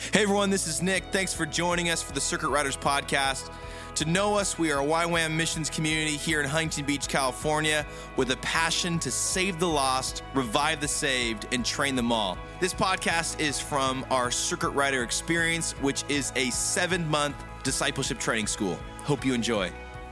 Hey everyone, this is Nick. Thanks for joining us for the Circuit Riders podcast. To know us, we are a YWAM missions community here in Huntington Beach, California, with a passion to save the lost, revive the saved, and train them all. This podcast is from our Circuit Rider experience, which is a 7-month discipleship training school. Hope you enjoy.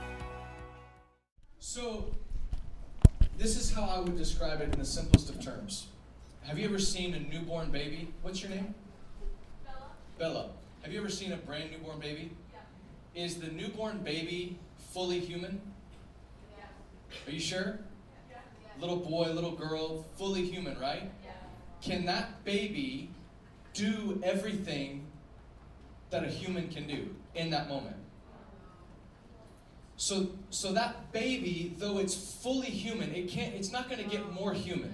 So, this is how I would describe it in the simplest of terms. Have you ever seen a newborn baby? What's your name? Bella. Have you ever seen a brand newborn baby? Yeah. Is the newborn baby fully human? Yeah. Are you sure? Yeah. Little boy, little girl, fully human, right? Yeah. Can that baby do everything that a human can do in that moment? So that baby, though it's fully human, it's not going to get more human.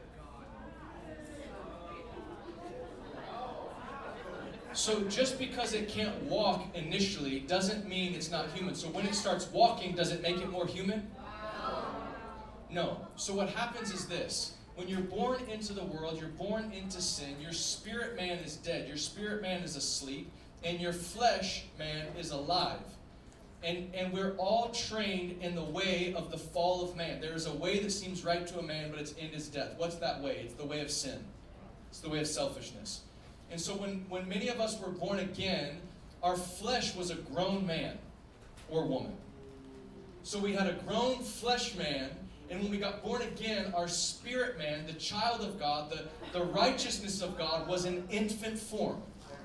So just because it can't walk initially doesn't mean it's not human. So when it starts walking, does it make it more human? No. So what happens is this. When you're born into the world, you're born into sin, your spirit man is dead, your spirit man is asleep, and your flesh man is alive. And we're all trained in the way of the fall of man. There is a way that seems right to a man, but its end is death. What's that way? It's the way of sin. It's the way of selfishness. And so when many of us were born again, our flesh was a grown man or woman. So we had a grown flesh man, and when we got born again, our spirit man, the child of God, the righteousness of God, was in infant form.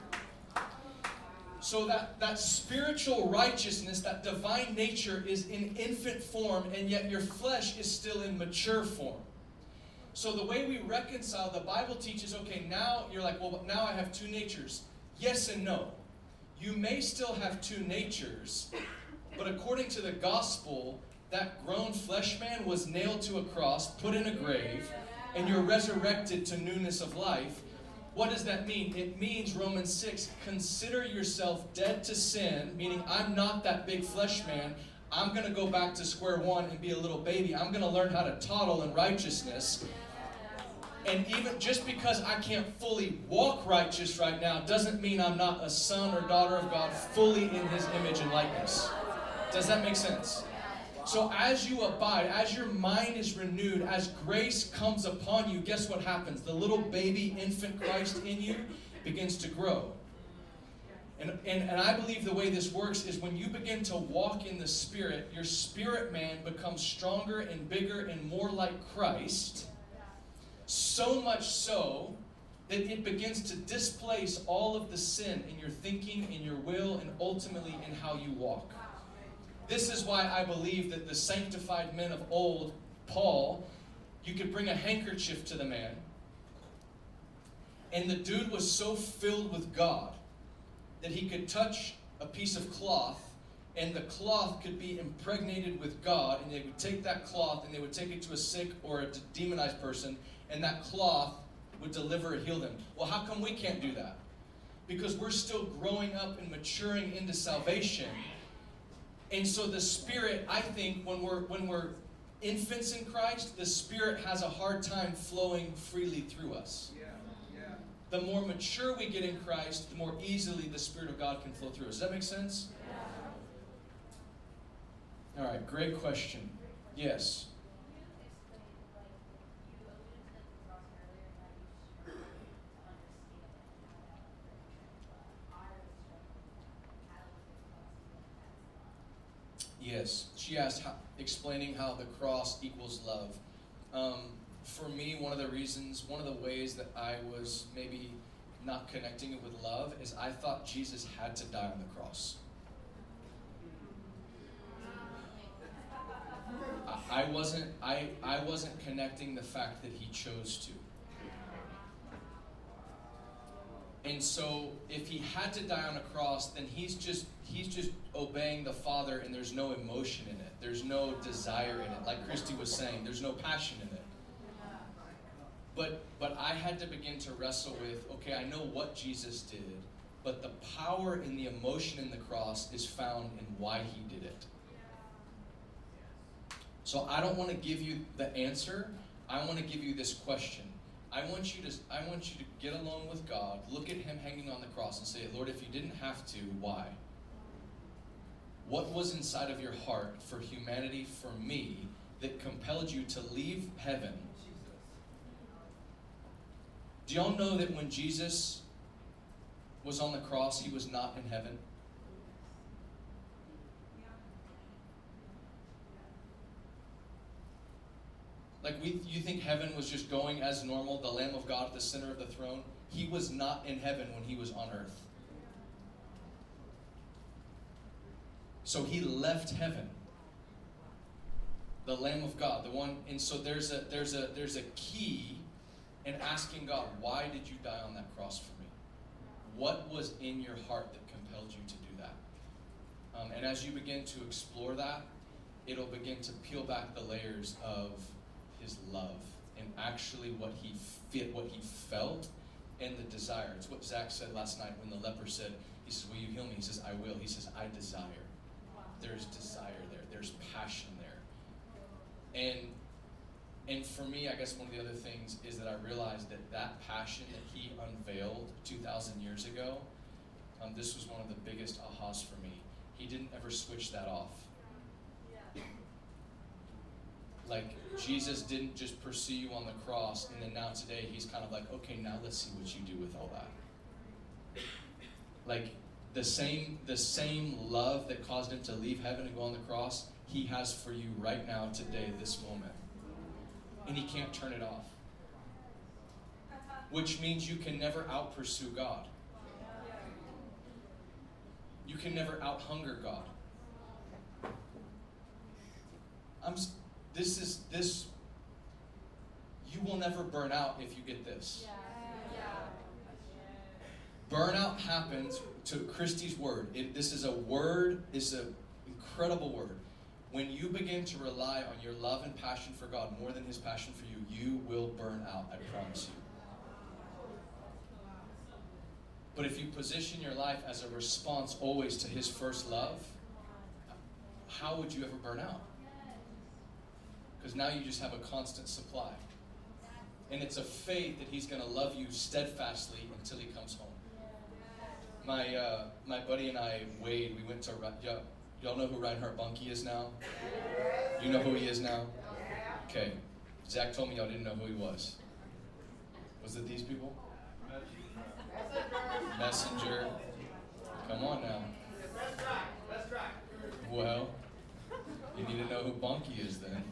So that spiritual righteousness, that divine nature is in infant form, and yet your flesh is still in mature form. So the way we reconcile, the Bible teaches, okay, now you're like, well, now I have two natures. Yes and no. You may still have two natures, but according to the gospel, that grown flesh man was nailed to a cross, put in a grave, and you're resurrected to newness of life. What does that mean? It means, Romans 6, consider yourself dead to sin, meaning I'm not that big flesh man. I'm going to go back to square one and be a little baby. I'm going to learn how to toddle in righteousness. And even just because I can't fully walk righteous right now doesn't mean I'm not a son or daughter of God fully in His image and likeness. Does that make sense? So as you abide, as your mind is renewed, as grace comes upon you, guess what happens? The little baby infant Christ in you begins to grow. And I believe the way this works is when you begin to walk in the Spirit, your spirit man becomes stronger and bigger and more like Christ. So much so that it begins to displace all of the sin in your thinking, in your will, and ultimately in how you walk. This is why I believe that the sanctified men of old, Paul, you could bring a handkerchief to the man, and the dude was so filled with God that he could touch a piece of cloth, and the cloth could be impregnated with God, and they would take that cloth and they would take it to a sick or a demonized person, and that cloth would deliver and heal them. Well, how come we can't do that? Because we're still growing up and maturing into salvation. And so the Spirit, I think, when we're infants in Christ, the Spirit has a hard time flowing freely through us. The more mature we get in Christ, the more easily the Spirit of God can flow through us. Does that make sense? All right, great question. Yes. Yes, she asked, explaining how the cross equals love. For me, one of the ways that I was maybe not connecting it with love is I thought Jesus had to die on the cross. I wasn't connecting the fact that He chose to. And so if He had to die on a cross, then he's just obeying the Father, and there's no emotion in it. There's no desire in it. Like Christy was saying, there's no passion in it. But I had to begin to wrestle with, okay, I know what Jesus did, but the power and the emotion in the cross is found in why He did it. So I don't want to give you the answer. I want to give you this question. I want you to get alone with God, look at him hanging on the cross and say, Lord, if you didn't have to, why? What was inside of your heart for humanity, for me, that compelled you to leave heaven? Do y'all know that when Jesus was on the cross, he was not in heaven? Like you think heaven was just going as normal, the Lamb of God at the center of the throne? He was not in heaven when he was on earth. So he left heaven. The Lamb of God, the one, and so there's a key in asking God, why did you die on that cross for me? What was in your heart that compelled you to do that? And as you begin to explore that, it'll begin to peel back the layers of his love and actually what he felt and the desire. It's what Zach said last night when the leper said, he says, will you heal me? He says, I will. He says, I desire. Wow. There's desire there. There's passion there. And for me, I guess one of the other things is that I realized that passion that he unveiled 2,000 years ago, this was one of the biggest ahas for me. He didn't ever switch that off. Like, Jesus didn't just pursue you on the cross, and then now today he's kind of like, okay, now let's see what you do with all that. Like, the same love that caused him to leave heaven and go on the cross, he has for you right now, today, this moment. And he can't turn it off. Which means you can never out-pursue God. You can never out-hunger God. You will never burn out if you get this. Burnout happens, to Christy's word. This is a word, it's an incredible word. When you begin to rely on your love and passion for God more than his passion for you, you will burn out, I promise you. But if you position your life as a response always to his first love, how would you ever burn out? Because now you just have a constant supply. And it's a faith that he's going to love you steadfastly until he comes home. My buddy and I, Wade, we went to, y'all know who Reinhard Bonnke is now? You know who he is now? Okay. Zach told me y'all didn't know who he was. Was it these people? Messenger. Come on now. That's right. Well, you need to know who Bonnke is then.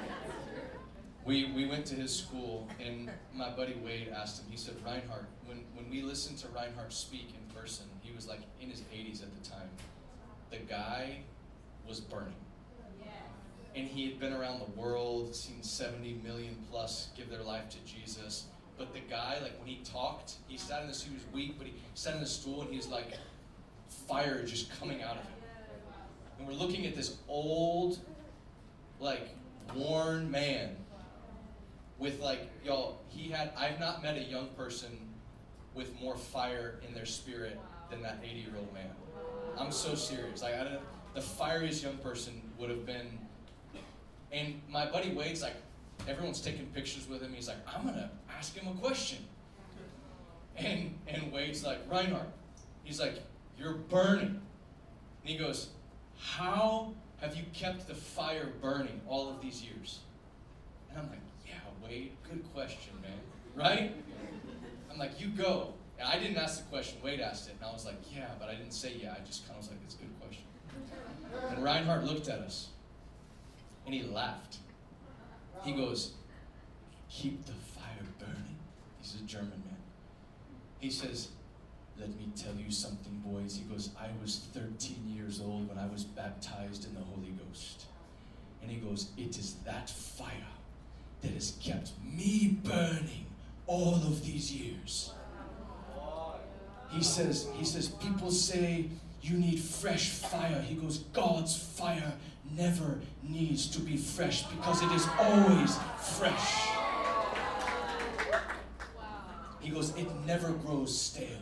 We went to his school, and my buddy Wade asked him, he said, Reinhard, when we listened to Reinhard speak in person, he was like in his 80s at the time, the guy was burning. And he had been around the world, seen 70 million plus give their life to Jesus. But the guy, like when he talked, he sat in this, he was weak, but he sat in the stool and he was like, fire just coming out of him. And we're looking at this old, like, worn man with like, y'all, I've not met a young person with more fire in their spirit than that 80-year-old man. I'm so serious. Like, the fieriest young person would have been, and my buddy Wade's like, everyone's taking pictures with him. He's like, I'm gonna ask him a question. And Wade's like, Reinhard, he's like, you're burning. And he goes, how have you kept the fire burning all of these years? And I'm like, yeah, Wade, good question, man. Right? I'm like, you go. And I didn't ask the question, Wade asked it. And I was like, yeah, but I didn't say yeah. I just kind of was like, it's a good question. And Reinhard looked at us. And he laughed. He goes, keep the fire burning. He's a German man. He says, let me tell you something, boys. He goes, I was 13 years old when I was baptized in the Holy Ghost. And he goes, it is that fire that has kept me burning all of these years. He says, people say you need fresh fire. He goes, God's fire never needs to be fresh because it is always fresh. He goes, it never grows stale.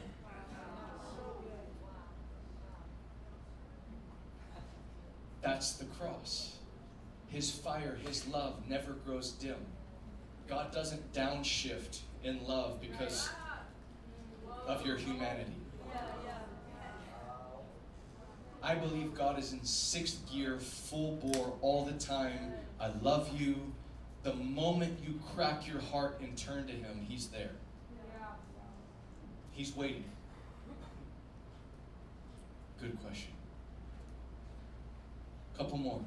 That's the cross. His fire, his love never grows dim. God doesn't downshift in love because of your humanity. I believe God is in sixth gear, full bore, all the time. I love you. The moment you crack your heart and turn to Him, He's there. He's waiting. Good question. Couple more.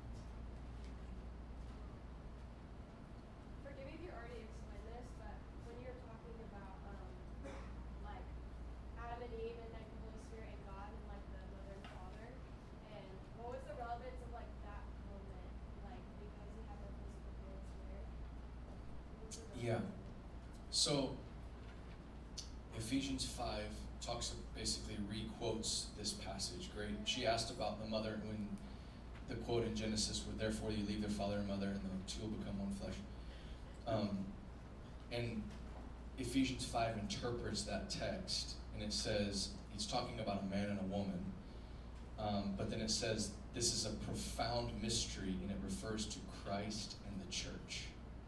Forgive me if you already explained this, but when you're talking about like Adam and Eve and like the Holy Spirit and God and like the mother and father, and what was the relevance of like that moment? Like because he had the physical parents there. Yeah. So Ephesians 5 basically re-quotes this passage. Great. She asked about the mother when the quote in Genesis, where therefore you leave their father and mother and the two will become one flesh. And Ephesians 5 interprets that text, and it says, he's talking about a man and a woman, but then it says, this is a profound mystery, and it refers to Christ and the church.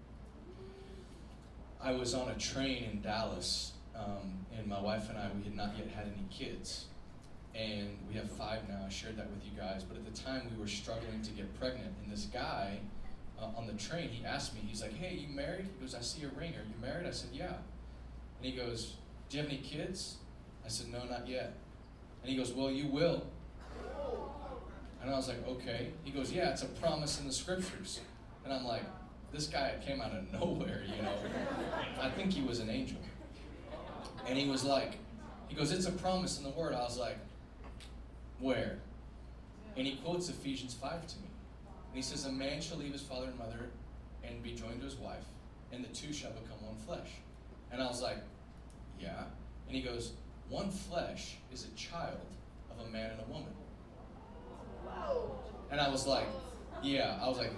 I was on a train in Dallas, and my wife and I, we had not yet had any kids. And we have 5 now. I shared that with you guys. But at the time, we were struggling to get pregnant. And this guy on the train, he asked me, he's like, hey, you married? He goes, I see a ring. Are you married? I said, yeah. And he goes, do you have any kids? I said, no, not yet. And he goes, well, you will. And I was like, okay. He goes, yeah, it's a promise in the scriptures. And I'm like, this guy came out of nowhere, you know. I think he was an angel. And he was like, he goes, it's a promise in the word. I was like, where? And he quotes Ephesians 5 to me. And he says, a man shall leave his father and mother and be joined to his wife, and the two shall become one flesh. And I was like, yeah. And he goes, one flesh is a child of a man and a woman. And I was like, yeah. I was like,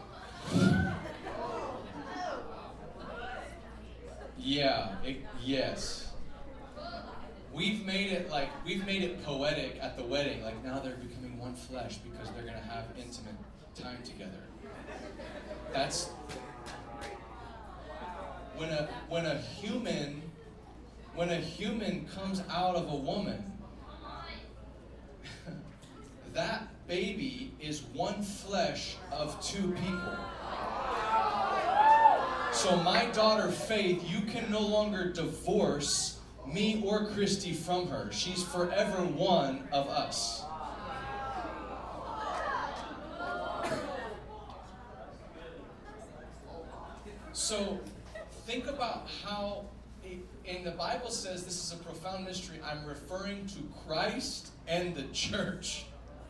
yeah, yes. We've made it poetic at the wedding, like now they're becoming one flesh because they're going to have intimate time together. That's when a human comes out of a woman, that baby is one flesh of two people. So my daughter Faith, you can no longer divorce me or Christy from her. She's forever one of us. So think about how, and the Bible says this is a profound mystery. I'm referring to Christ and the church.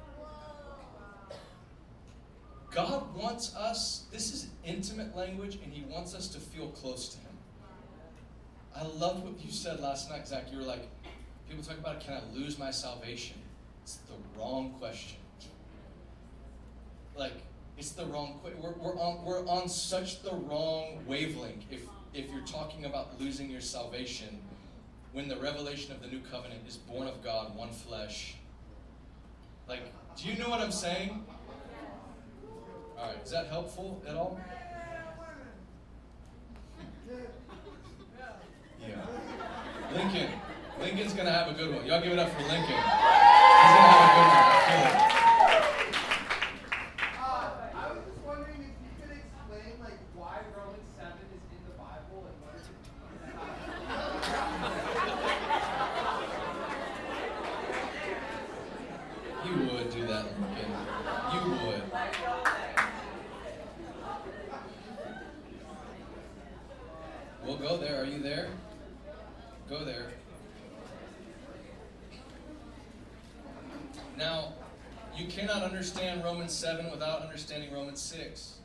God wants us, this is intimate language, and He wants us to feel close to Him. I loved what you said last night, Zach. You were like, people talk about, can I lose my salvation? It's the wrong question. Like, it's the wrong question. We're on such the wrong wavelength if you're talking about losing your salvation when the revelation of the new covenant is born of God, one flesh. Like, do you know what I'm saying? All right, is that helpful at all? Yeah. Lincoln's going to have a good one. Y'all give it up for Lincoln. He's going to have a good one. I feel it. I was just wondering if you could explain like why Romans 7 is in the Bible and what it You would do that, Lincoln. You would. We'll go there. Are you there? Go there. Now, you cannot understand Romans 7 without understanding Romans 6.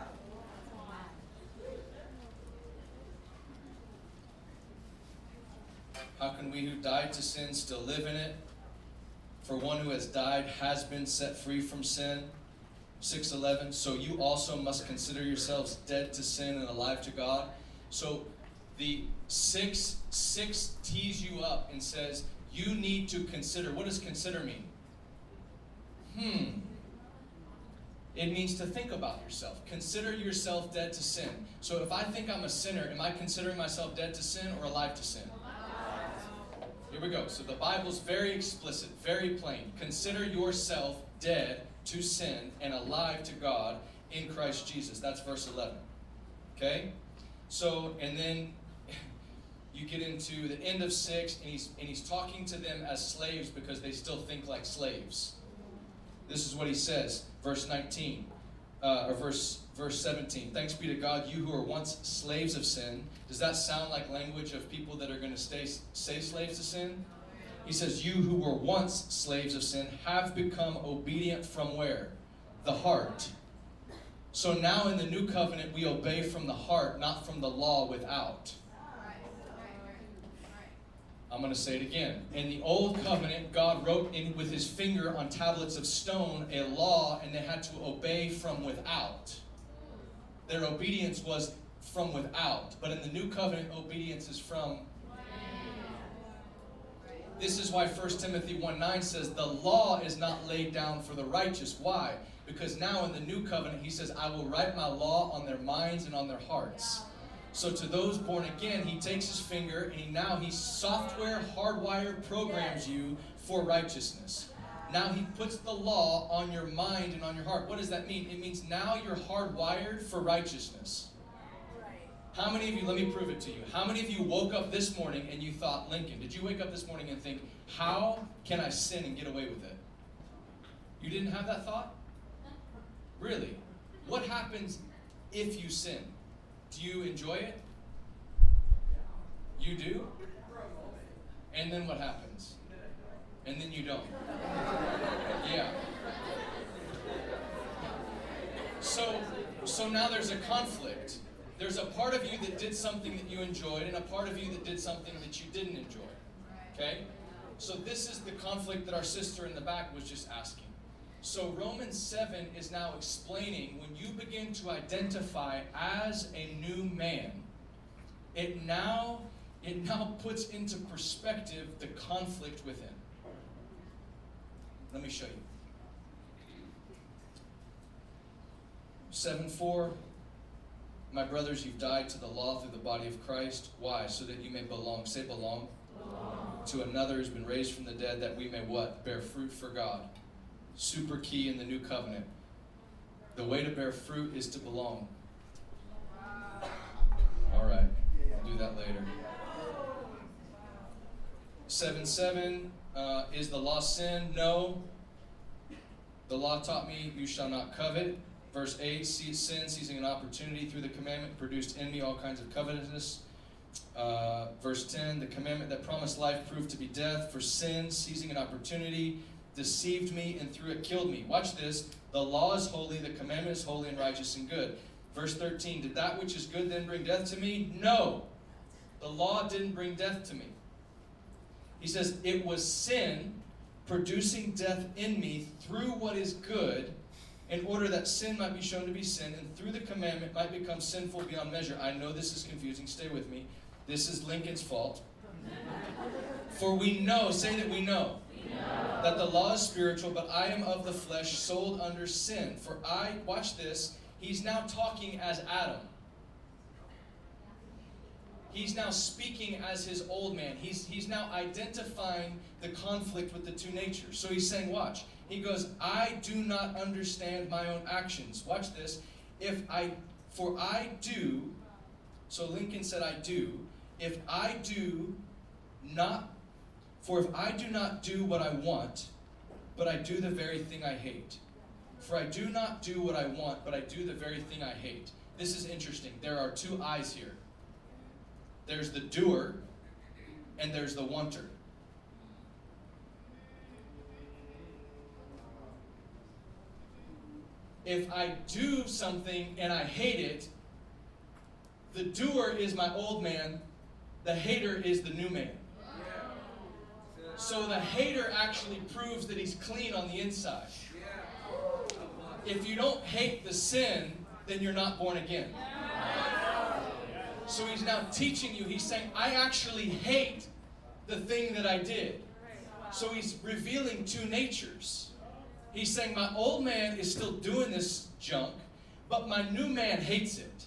How can we who died to sin still live in it? For one who has died has been set free from sin. 6:11. So you also must consider yourselves dead to sin and alive to God. So the 6 tees you up and says, you need to consider. What does consider mean? It means to think about yourself. Consider yourself dead to sin. So if I think I'm a sinner, am I considering myself dead to sin or alive to sin? Here we go. So the Bible's very explicit, very plain. Consider yourself dead to sin and alive to God in Christ Jesus. That's verse 11. Okay? So, and then you get into the end of 6, and he's talking to them as slaves because they still think like slaves. This is what he says, verse 19, or verse 17. Thanks be to God, you who were once slaves of sin. Does that sound like language of people that are going to stay slaves to sin? He says, you who were once slaves of sin have become obedient from where? The heart. So now in the new covenant, we obey from the heart, not from the law without. I'm going to say it again. In the old covenant, God wrote in with his finger on tablets of stone a law, and they had to obey from without. Their obedience was from without. But in the new covenant, obedience is from. This is why 1 Timothy 1:9 says the law is not laid down for the righteous. Why? Because now in the new covenant, he says, I will write my law on their minds and on their hearts. So to those born again, he takes his finger and he software hardwired programs you for righteousness. Now he puts the law on your mind and on your heart. What does that mean? It means now you're hardwired for righteousness. How many of you, let me prove it to you. How many of you woke up this morning and you thought, Lincoln, did you wake up this morning and think, how can I sin and get away with it? You didn't have that thought? Really? What happens if you sin? Do you enjoy it? You do? And then what happens? And then you don't. Yeah. So now there's a conflict. There's a part of you that did something that you enjoyed and a part of you that did something that you didn't enjoy. Okay? So this is the conflict that our sister in the back was just asking. So Romans 7 is now explaining when you begin to identify as a new man, it now puts into perspective the conflict within. Let me show you. 7:4, my brothers, you've died to the law through the body of Christ. Why? So that you may belong. Say belong. To another who's been raised from the dead, that we may what? Bear fruit for God. Super key in the new covenant. The way to bear fruit is to belong. All right, I'll do that later. 7:7, is the law sin? No. The law taught me you shall not covet. Verse 8, sin, seizing an opportunity through the commandment, produced in me all kinds of covetousness. Verse 10, the commandment that promised life proved to be death. For sin, seizing an opportunity, deceived me, and through it killed me. Watch this. The law is holy, the commandment is holy and righteous and good. Verse 13, did that which is good then bring death to me? No. The law didn't bring death to me. He says, it was sin producing death in me through what is good, in order that sin might be shown to be sin, and through the commandment might become sinful beyond measure. I know this is confusing. Stay with me. This is Lincoln's fault. For we know, say that we know, that the law is spiritual, but I am of the flesh, sold under sin. For I, watch this, he's now talking as Adam. He's now speaking as his old man. He's now identifying the conflict with the two natures. So he's saying, watch. He goes, I do not understand my own actions. Watch this. For I do, so Lincoln said I do, if I do not do what I want, but I do the very thing I hate. For I do not do what I want, but I do the very thing I hate. This is interesting. There are two I's here. There's the doer, and there's the wanter. If I do something and I hate it, the doer is my old man, the hater is the new man. So the hater actually proves that he's clean on the inside. If you don't hate the sin, then you're not born again. So he's now teaching you, he's saying, I actually hate the thing that I did. So he's revealing two natures. He's saying my old man is still doing this junk, but my new man hates it.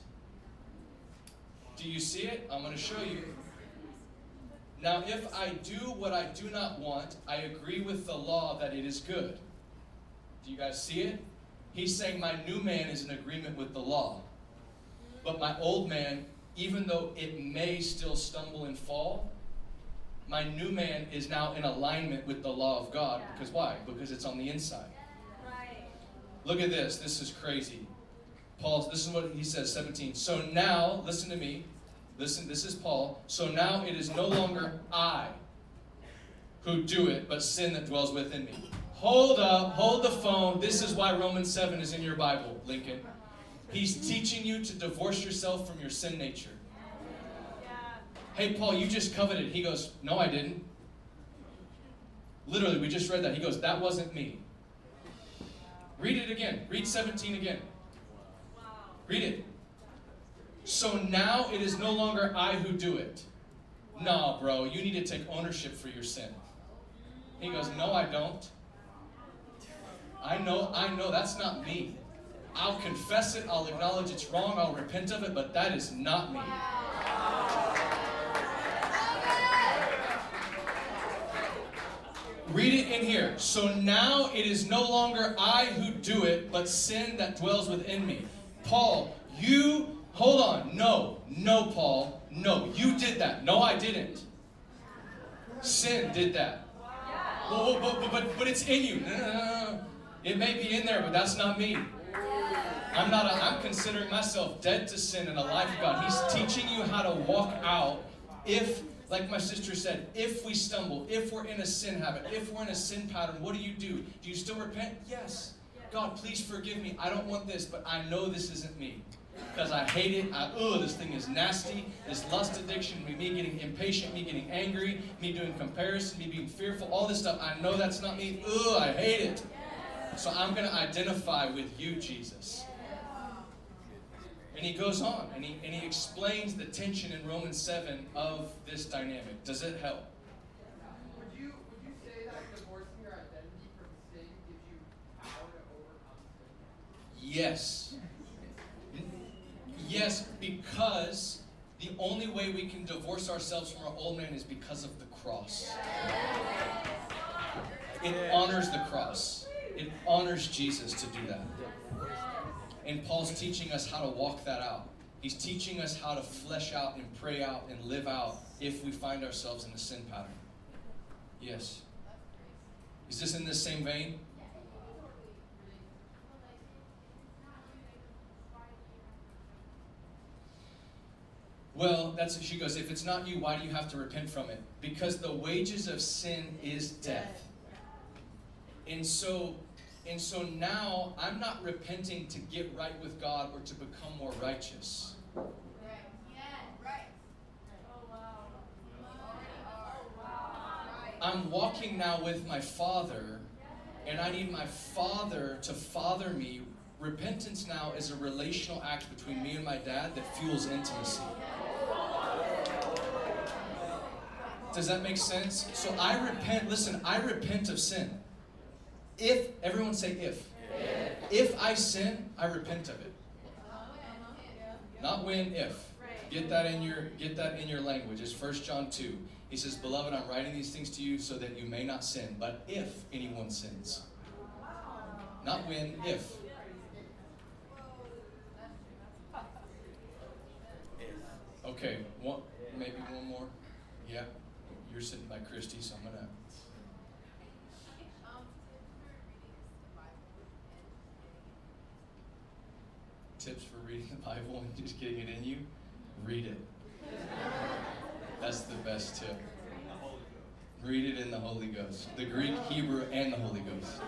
Do you see it? I'm going to show you. Now, if I do what I do not want, I agree with the law that it is good. Do you guys see it? He's saying my new man is in agreement with the law. But my old man, even though it may still stumble and fall, my new man is now in alignment with the law of God. Because why? Because it's on the inside. Look at this. This is crazy. Paul, this is what he says, 17. So now, listen to me. Listen, this is Paul. So now it is no longer I who do it, but sin that dwells within me. Hold up, hold the phone. This is why Romans 7 is in your Bible, Lincoln. He's teaching you to divorce yourself from your sin nature. Hey, Paul, you just coveted. He goes, no, I didn't. Literally, we just read that. He goes, that wasn't me. Read it again. Read 17 again. Read it. So now it is no longer I who do it. No, bro, you need to take ownership for your sin. He goes, no, I don't. I know, that's not me. I'll confess it, I'll acknowledge it's wrong, I'll repent of it, but that is not me. Read it in here. So now it is no longer I who do it, but sin that dwells within me. Paul, hold on. No, Paul. No, you did that. No, I didn't. Sin did that. But it's in you. No. It may be in there, but that's not me. I'm considering myself dead to sin and alive to God. He's teaching you how to walk out if, like my sister said, if we stumble, if we're in a sin habit, if we're in a sin pattern, what do? Do you still repent? Yes. God, please forgive me. I don't want this, but I know this isn't me. Because I hate it. This thing is nasty. This lust addiction, me getting impatient, me getting angry, me doing comparison, me being fearful, all this stuff. I know that's not me. I hate it. So I'm going to identify with you, Jesus. And he goes on, and he explains the tension in Romans 7 of this dynamic. Does it help? Would you say that divorcing your identity from sin gives you power to overcome sin? Yes. Yes, because the only way we can divorce ourselves from our old man is because of the cross. It honors the cross. It honors Jesus to do that. And Paul's teaching us how to walk that out. He's teaching us how to flesh out and pray out and live out if we find ourselves in a sin pattern. Yes. Is this in this same vein? Well, she goes, if it's not you, why do you have to repent from it? Because the wages of sin is death. And so now I'm not repenting to get right with God or to become more righteous. I'm walking now with my Father, and I need my Father to father me. Repentance now is a relational act between me and my dad that fuels intimacy. Does that make sense? So I repent of sin. Everyone say if. If I sin, I repent of it. Not when, if. Get that in your language. It's 1 John 2. He says, beloved, I'm writing these things to you so that you may not sin, but if anyone sins. Not when, if. Okay, maybe one more. Yeah, you're sitting by Christy, so I'm gonna. Tips for reading the Bible and just getting it in you? Read it. That's the best tip. Read it in the Holy Ghost. The Greek, Hebrew, and the Holy Ghost.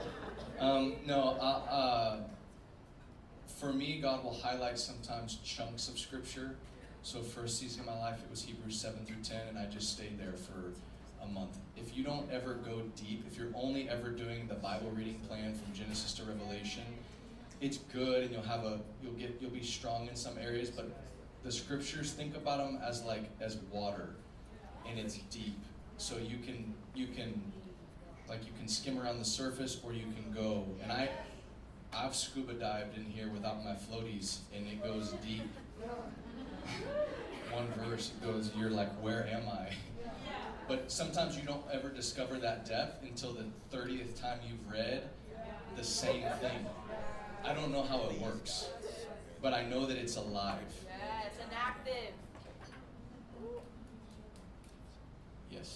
For me, God will highlight sometimes chunks of Scripture. So first season of my life, it was Hebrews 7 through 10, and I just stayed there for a month. If you don't ever go deep, if you're only ever doing the Bible reading plan from Genesis to Revelation, it's good, and you'll be strong in some areas, but the Scriptures, think about them as water, and it's deep. So you can Like you can skim around the surface or you can go. And I've scuba dived in here without my floaties, and it goes deep. One verse, it goes, you're like, where am I? But sometimes you don't ever discover that depth until the 30th time you've read the same thing. I don't know how it works, but I know that it's alive. Yeah, it's an active. Yes.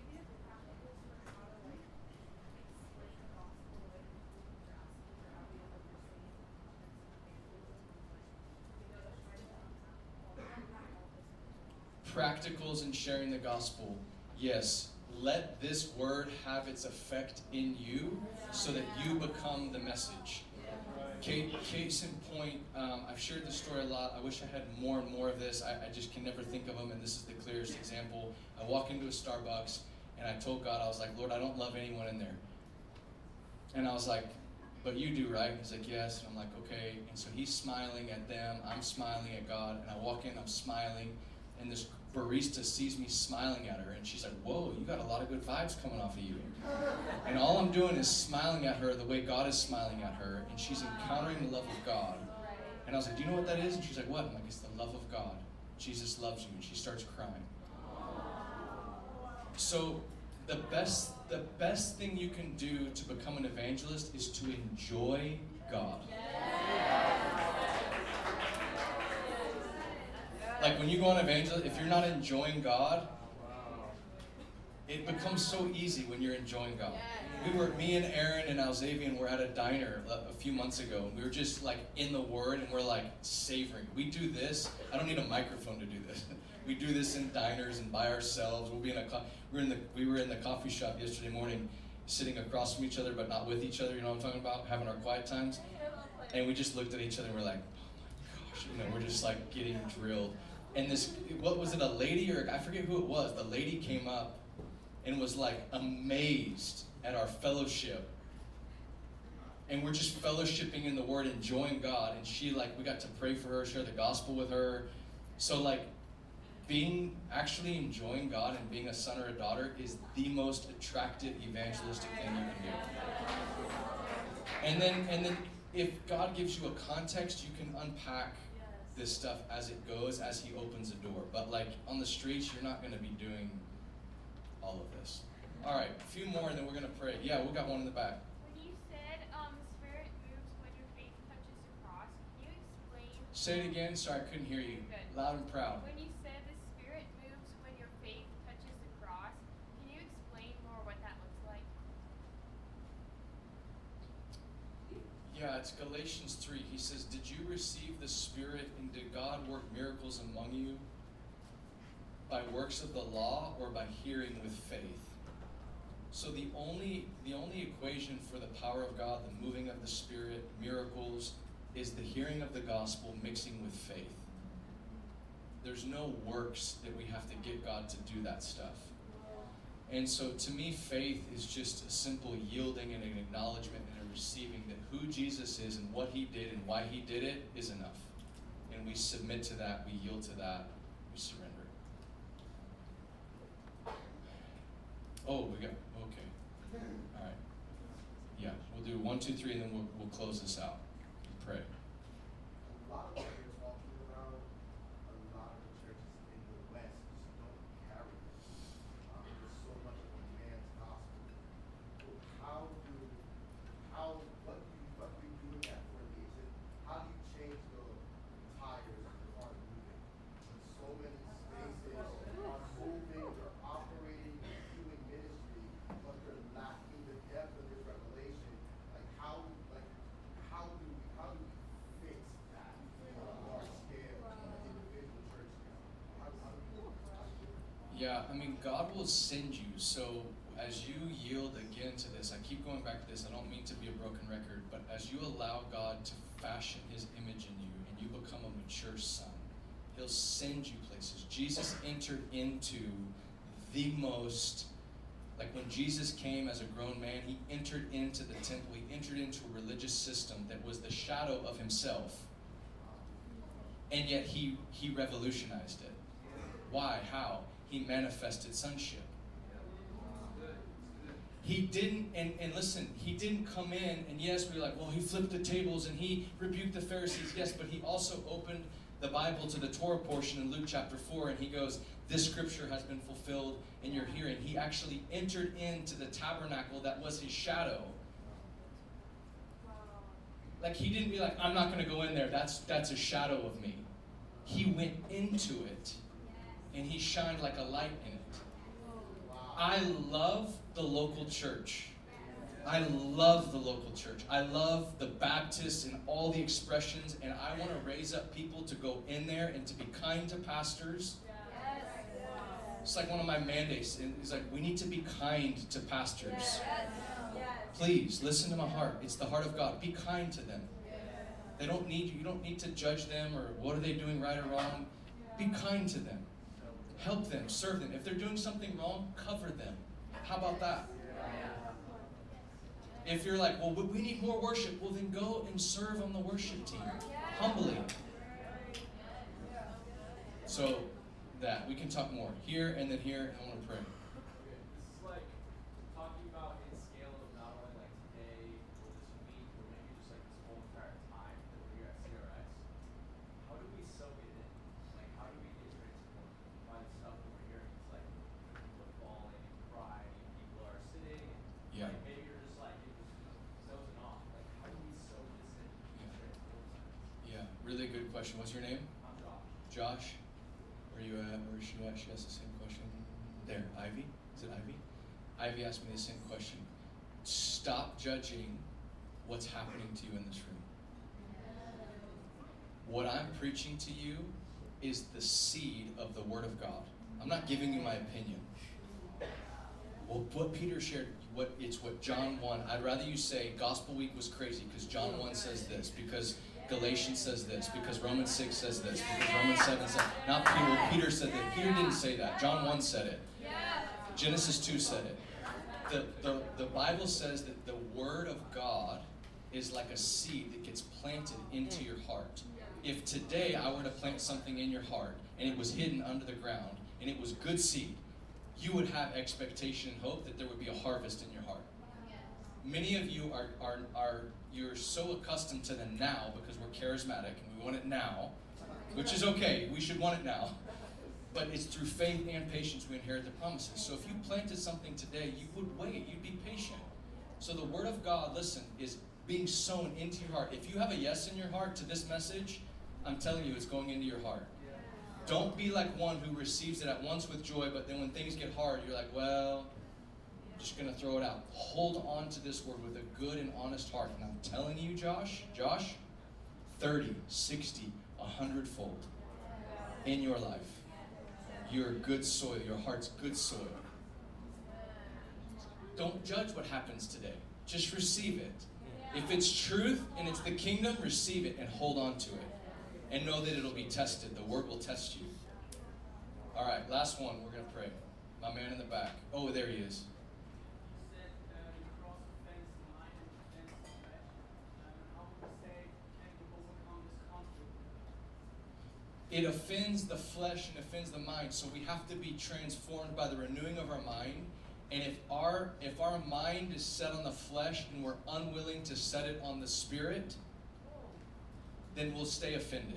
Practicals in sharing the gospel. Yes, let this word have its effect in you so that you become the message. Case in point, I've shared this story a lot. I wish I had more and more of this. I just can never think of them, and this is the clearest example. I walk into a Starbucks, and I told God, I was like, Lord, I don't love anyone in there. And I was like, but you do, right? He's like, yes. And I'm like, okay. And so he's smiling at them. I'm smiling at God. And I walk in, I'm smiling. And this barista sees me smiling at her. And she's like, whoa, you got a lot of good vibes coming off of you. And all I'm doing is smiling at her the way God is smiling at her. And she's encountering the love of God. And I was like, do you know what that is? And she's like, what? I'm like, it's the love of God. Jesus loves you. And she starts crying. So the best thing you can do to become an evangelist is to enjoy God. Like when you go on evangelism, if you're not enjoying God, it becomes so easy when you're enjoying God. Me and Aaron and Alzavian were at a diner a few months ago. And we were just like in the Word, and we're like savoring. We do this. I don't need a microphone to do this. We do this in diners and by ourselves. We'll be we were in the coffee shop yesterday morning, sitting across from each other but not with each other. You know what I'm talking about? Having our quiet times. And we just looked at each other and we're like, oh my gosh, we're just like getting drilled. And this, what was it, a lady or I forget who it was. The lady came up and was like amazed at our fellowship. And we're just fellowshipping in the Word, enjoying God. And we got to pray for her, share the gospel with her. So actually enjoying God and being a son or a daughter is the most attractive evangelistic thing you can do. And then if God gives you a context, you can unpack this stuff as it goes, as He opens a door. But on the streets, you're not going to be doing all of this. All right, a few more and then we're going to pray. Yeah, we got one in the back. When you said the Spirit moves when your faith touches the cross, can you explain? Say it again. Sorry, I couldn't hear you. Loud and proud. When you said the Spirit moves when your faith touches the cross, can you explain more what that looks like? Yeah, it's Galatians 3. He says, did you receive the Spirit and did God work miracles among you by works of the law or by hearing with faith? So the only equation for the power of God, the moving of the Spirit, miracles, is the hearing of the gospel mixing with faith. There's no works that we have to get God to do that stuff. And so to me, faith is just a simple yielding and an acknowledgement and a receiving that who Jesus is and what He did and why He did it is enough. And we submit to that, we yield to that, we surrender. Oh, we got, okay. All right. Yeah, we'll do 1, 2, 3, and then we'll close this out. Pray. A lot of players walking around, a lot of the churches in the West just don't carry this. There's so much of a man's gospel. What do you do in that formation? How do you change the tires of the car moving? When so many spaces are moving, they're operating, they're doing ministry, but they're lacking the depth of this revelation. How do we fix that on a large scale in an individual church now? How do we Yeah, God will send you. So as you yield again to this, I keep going back to this, I don't mean to be a broken record, but as you allow God to fashion His image in you and you become a mature son, He'll send you places. Jesus entered into the most, when Jesus came as a grown man, He entered into the temple, He entered into a religious system that was the shadow of Himself. And yet He revolutionized it. Why? How? He manifested sonship. He didn't, and listen, he didn't come in, and yes, we're like, well, he flipped the tables and he rebuked the Pharisees, yes, but he also opened the Bible to the Torah portion in Luke chapter 4, and he goes, this scripture has been fulfilled in your hearing. He actually entered into the tabernacle that was his shadow. Like, he didn't be like, I'm not going to go in there, that's a shadow of me. He went into it, and he shined like a light in it. I love the local church. I love the local church. I love the Baptists and all the expressions, and I want to raise up people to go in there and to be kind to pastors. It's like one of my mandates. It's like, we need to be kind to pastors. Please, listen to my heart. It's the heart of God. Be kind to them. They don't need you. You don't need to judge them or what are they doing right or wrong. Be kind to them. Help them. Serve them. If they're doing something wrong, cover them. How about that? If you're like, well, we need more worship, well, then go and serve on the worship team. Humbly. So, that. We can talk more. Here and then here. I want to pray. This is like talking about in scale of not only like today or this week or maybe just like this whole entire time that we're here at CRX. How do we soak it in? Like, how do we get transformed by the stuff that we're hearing? It's like people are falling and crying and people are sitting and Yeah. like maybe you're just like it just dozing off. Like, how do we soak this in and transform us? Yeah. Really good question. What's your name? I'm Josh. Josh? Where are you at? Where is she at? She has the same question. There. Ivy? Is it Ivy? Ivy asked me the same question. Stop judging what's happening to you in this room. What I'm preaching to you is the seed of the Word of God. I'm not giving you my opinion. Well, what Peter shared, it's what John 1, I'd rather you say Gospel Week was crazy because John 1 says this, because Galatians says this, because Romans 6 says this, because Romans 7 says, not Peter, Peter said that. Peter didn't say that. John 1 said it. Genesis 2 said it. The Bible says that the Word of God is like a seed that gets planted into your heart. If today I were to plant something in your heart and it was hidden under the ground and it was good seed, you would have expectation and hope that there would be a harvest in your heart. Many of you you're so accustomed to the now because we're charismatic and we want it now, which is okay. We should want it now. But it's through faith and patience we inherit the promises. So if you planted something today, you would wait. You'd be patient. So the Word of God, listen, is being sown into your heart. If you have a yes in your heart to this message, I'm telling you, it's going into your heart. Don't be like one who receives it at once with joy, but then when things get hard, you're like, well, I'm just going to throw it out. Hold on to this word with a good and honest heart. And I'm telling you, Josh, 30, 60, 100-fold in your life. You're good soil. Your heart's good soil. Don't judge what happens today. Just receive it. If it's truth and it's the kingdom, receive it and hold on to it. And know that it'll be tested. The word will test you. All right, last one. We're going to pray. My man in the back. Oh, there he is. It offends the flesh and offends the mind, so we have to be transformed by the renewing of our mind. And if our mind is set on the flesh and we're unwilling to set it on the spirit, then we'll stay offended.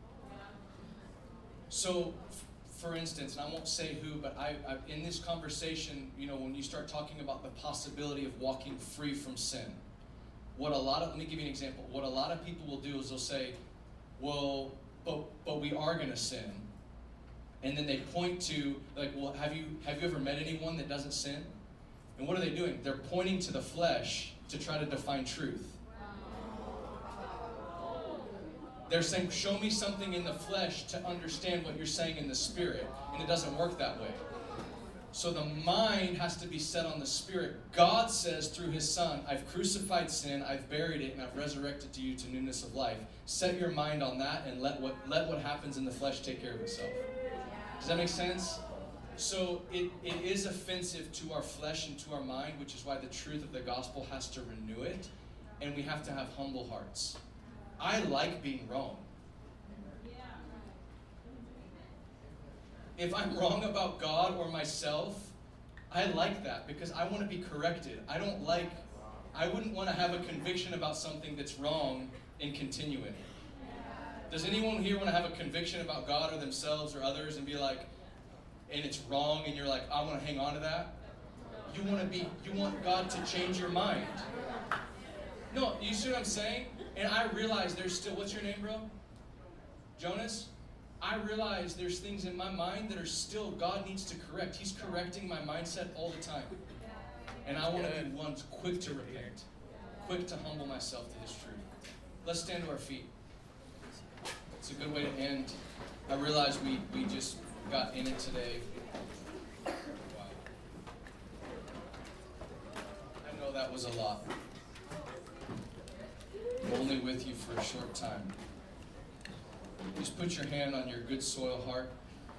So, for instance, and I won't say who, but I in this conversation, when you start talking about the possibility of walking free from sin, let me give you an example. What a lot of people will do is they'll say, well, but we are going to sin. And then they point to, like, well, have you ever met anyone that doesn't sin? And what are they doing? They're pointing to the flesh to try to define truth. They're saying, show me something in the flesh to understand what you're saying in the spirit. And it doesn't work that way. So the mind has to be set on the spirit. God says through his son, I've crucified sin, I've buried it, and I've resurrected to you to newness of life. Set your mind on that and let what happens in the flesh take care of itself. Does that make sense? So it is offensive to our flesh and to our mind, which is why the truth of the gospel has to renew it. And we have to have humble hearts. I like being wrong. If I'm wrong about God or myself, I like that because I want to be corrected. I wouldn't want to have a conviction about something that's wrong and continue it. Does anyone here want to have a conviction about God or themselves or others and be like, and it's wrong and you're like, I want to hang on to that? You want God to change your mind. No, you see what I'm saying? And I realize there's still, what's your name, bro? Jonas? I realize there's things in my mind that are still, God needs to correct. He's correcting my mindset all the time. And I want to be one quick to repent, quick to humble myself to this truth. Let's stand to our feet. It's a good way to end. I realize we just got in it today. Wow. I know that was a lot. I'm only with you for a short time. Just put your hand on your good soil heart.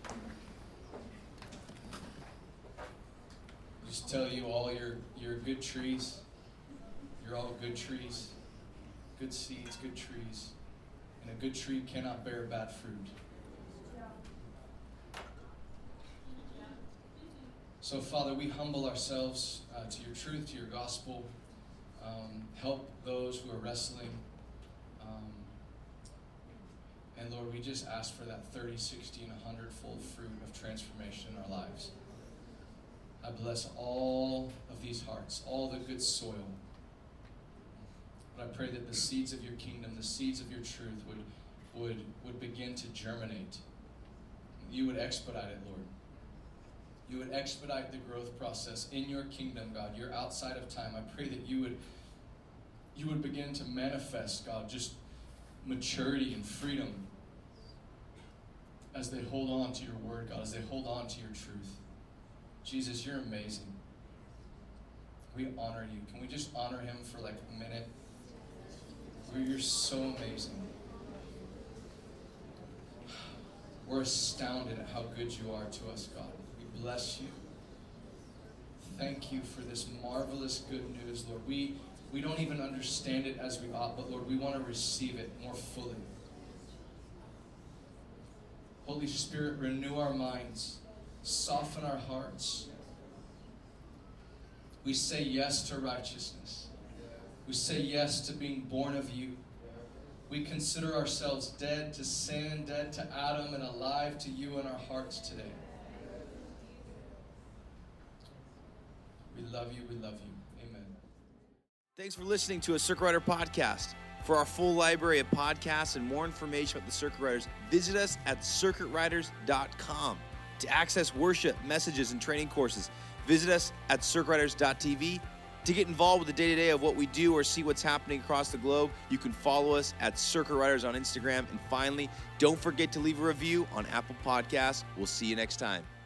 Just tell you all you're good trees. You're all good trees. Good seeds, good trees. And a good tree cannot bear bad fruit. So, Father, we humble ourselves to your truth, to your gospel. Help those who are wrestling. And Lord, we just ask for that 30, 60, and 100-fold fruit of transformation in our lives. I bless all of these hearts, all the good soil. But I pray that the seeds of your kingdom, the seeds of your truth would begin to germinate. You would expedite it, Lord. You would expedite the growth process in your kingdom, God. You're outside of time. I pray that you would begin to manifest, God, just maturity and freedom as they hold on to your word, God, as they hold on to your truth. Jesus, you're amazing. We honor you. Can we just honor him for like a minute? You're so amazing. We're astounded at how good you are to us, God. We bless you. Thank you for this marvelous good news, Lord. We don't even understand it as we ought, but Lord, we want to receive it more fully. Holy Spirit, renew our minds. Soften our hearts. We say yes to righteousness. We say yes to being born of you. We consider ourselves dead to sin, dead to Adam, and alive to you in our hearts today. We love you. We love you. Amen. Thanks for listening to a Circuit Rider podcast. For our full library of podcasts and more information about the Circuit Riders, visit us at circuitriders.com. To access worship, messages, and training courses, visit us at circuitriders.tv. To get involved with the day-to-day of what we do or see what's happening across the globe, you can follow us at Circuit Riders on Instagram. And finally, don't forget to leave a review on Apple Podcasts. We'll see you next time.